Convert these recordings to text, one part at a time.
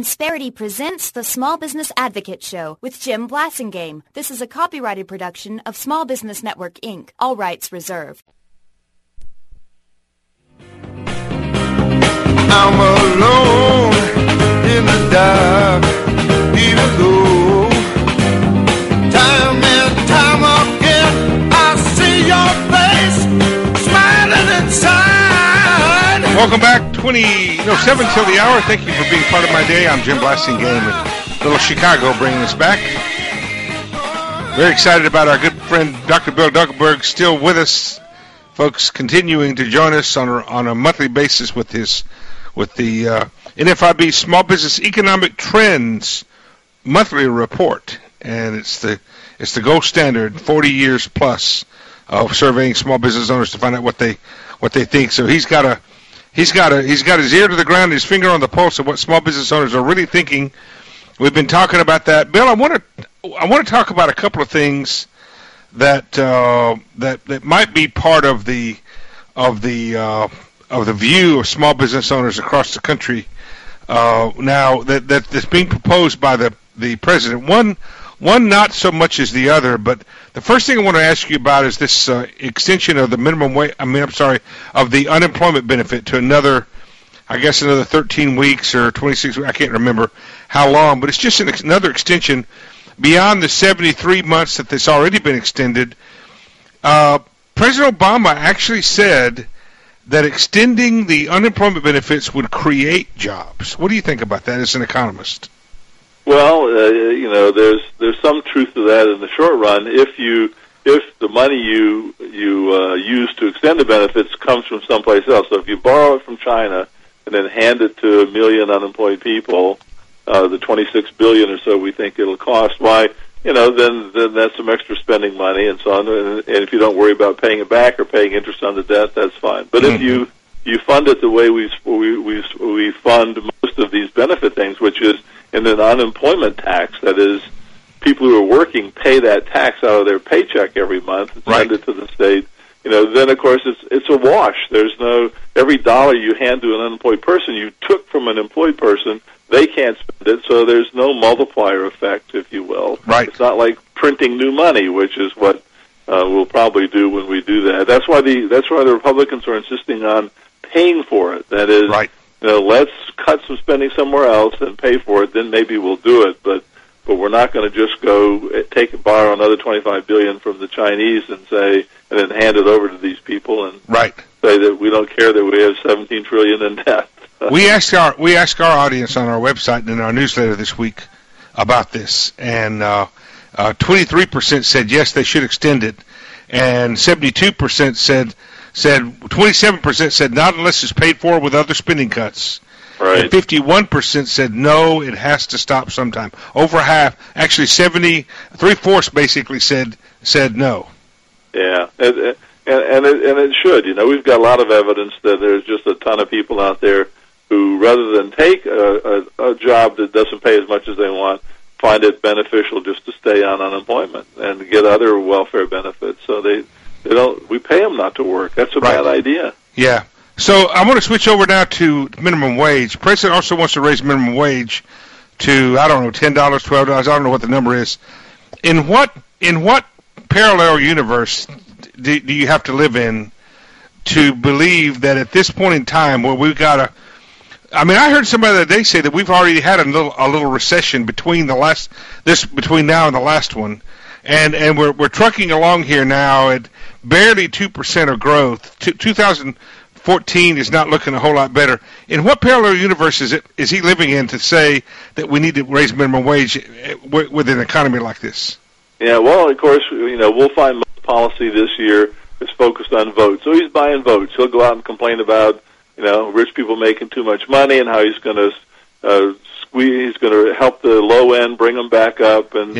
Insperity presents the Small Business Advocate Show with Jim Blasingame. This is a copyrighted production of Small Business Network, Inc. All rights reserved. I'm alone in the dark, even though time and time again I see your face smiling inside. Welcome back. 7 till the hour. Thank you for being part of my day. I'm Jim Blasingame with Little Chicago bringing us back. Very excited about our good friend Dr. Bill Duckelberg still with us. Folks continuing to join us on a monthly basis with the NFIB Small Business Economic Trends monthly report, and it's the gold standard, 40 years plus of surveying small business owners to find out what they think. So he's got his ear to the ground, his finger on the pulse of what small business owners are really thinking. We've been talking about that. Bill, I want to talk about a couple of things that might be part of the view of small business owners across the country now that's being proposed by the president. One not so much as the other, but the first thing I want to ask you about is this extension of the minimum wage. Of the unemployment benefit to another 13 weeks or 26 weeks. I can't remember how long, but it's just another extension beyond the 73 months that that's already been extended. President Obama actually said that extending the unemployment benefits would create jobs. What do you think about that as an economist? Well, there's some truth to that in the short run. If the money you use to extend the benefits comes from someplace else, so if you borrow it from China and then hand it to 1 million unemployed people, the $26 billion or so we think it'll cost, then that's some extra spending money and so on. And if you don't worry about paying it back or paying interest on the debt, that's fine. But if you fund it the way we fund most of these benefit things, which is in an unemployment tax, that is, people who are working pay that tax out of their paycheck every month and send it to the state. Then of course it's a wash. There's no every dollar you hand to an unemployed person you took from an employed person. They can't spend it, so there's no multiplier effect, if you will. Right. It's not like printing new money, which is what we'll probably do when we do that. That's why the Republicans are insisting on paying for it. That is, let's cut some spending somewhere else and pay for it. Then maybe we'll do it. But we're not going to just go borrow another $25 billion from the Chinese and then hand it over to these people and say that we don't care that we have $17 trillion in debt. We asked our audience on our website and in our newsletter this week about this, and 23% said yes, they should extend it, and 72% said 27% said not unless it's paid for with other spending cuts. Right. And 51% said no, it has to stop sometime. Over half, actually 3/4 basically said no. Yeah, and it should. We've got a lot of evidence that there's just a ton of people out there who, rather than take a job that doesn't pay as much as they want, find it beneficial just to stay on unemployment and get other welfare benefits. So we pay them not to work. That's a bad idea. Yeah. So I want to switch over now to minimum wage. The president also wants to raise minimum wage to, $10, $12. I don't know what the number is. In what parallel universe do you have to live in to believe that at this point in time where we've got I heard somebody the other day say that we've already had a little recession between now and the last one, and we're trucking along here now at barely 2% of growth. 2014 is not looking a whole lot better. In what parallel universe is he living in to say that we need to raise minimum wage with an economy like this? Yeah, well, of course, we'll find most policy this year is focused on votes. So he's buying votes. He'll go out and complain about rich people making too much money and how he's going to he's going to help the low end, bring them back up, and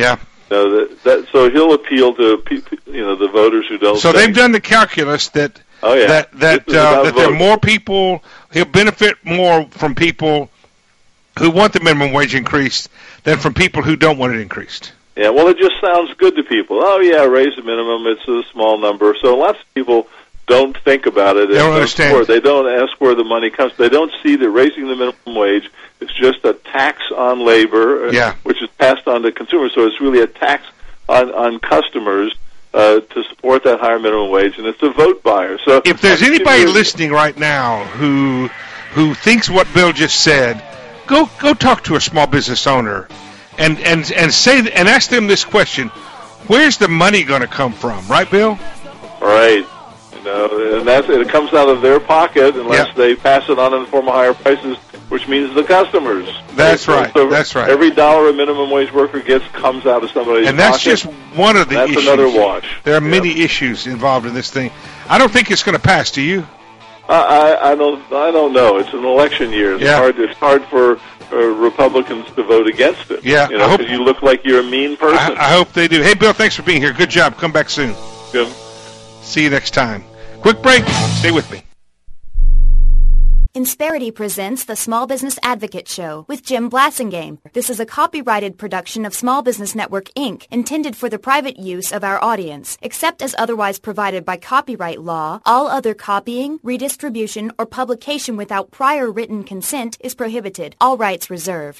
so he'll appeal to the voters who don't. So they've done the calculus that there are more people. He'll benefit more from people who want the minimum wage increased than from people who don't want it increased. Yeah, well, it just sounds good to people. Oh, yeah, raise the minimum. It's a small number. So lots of people don't think about it. They don't understand. They don't ask where the money comes. They don't see that raising the minimum wage It's just a tax on labor, which is passed on to consumers. So it's really a tax on customers to support that higher minimum wage, and it's a vote buyer. So if there's anybody listening right now who thinks what Bill just said, go talk to a small business owner, and ask them this question: where's the money going to come from? Right, Bill? Right. And it comes out of their pocket unless they pass it on in the form of higher prices, which means the customers. That's right. So that's right. Every dollar a minimum wage worker gets comes out of somebody's pocket. And that's just one of the issues. That's another wash. There are many issues involved in this thing. I don't think it's going to pass. Do you? I don't know. It's an election year. It's hard for Republicans to vote against it. Yeah, because you look like you're a mean person. I hope they do. Hey, Bill, thanks for being here. Good job. Come back soon. Jim. See you next time. Quick break. Stay with me. Insperity presents the Small Business Advocate Show with Jim Blasingame. This is a copyrighted production of Small Business Network, Inc., intended for the private use of our audience. Except as otherwise provided by copyright law, all other copying, redistribution, or publication without prior written consent is prohibited. All rights reserved.